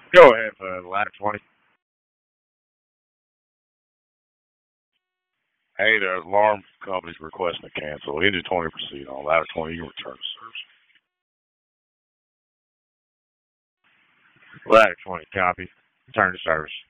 Go ahead, ladder 20. Hey, the alarm company's requesting to cancel. Engine 20 proceed on. Ladder 20, you can return to service. Ladder 20, copy. Return to service.